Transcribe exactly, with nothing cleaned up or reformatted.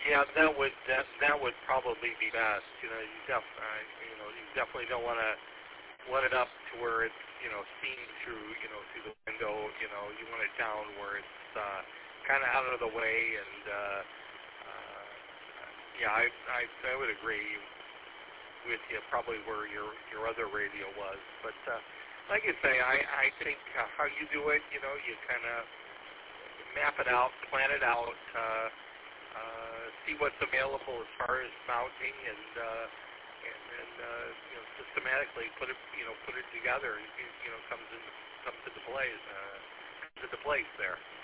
Yeah, that would that that would probably be best. You know, you def uh, you know you definitely don't want to let it up to where it's you know seen through you know through the window. You know, you want it down where it's uh, kind of out of the way. And uh, uh, yeah, I, I I would agree with you. Probably where your your other radio was, but uh, like you say, I I think uh, how you do it. You know, you kind of map it out, plan it out. Uh, Uh, see what's available as far as mounting, and uh, and then uh, you know systematically put it you know put it together, and you know comes into comes into place uh, comes into place there.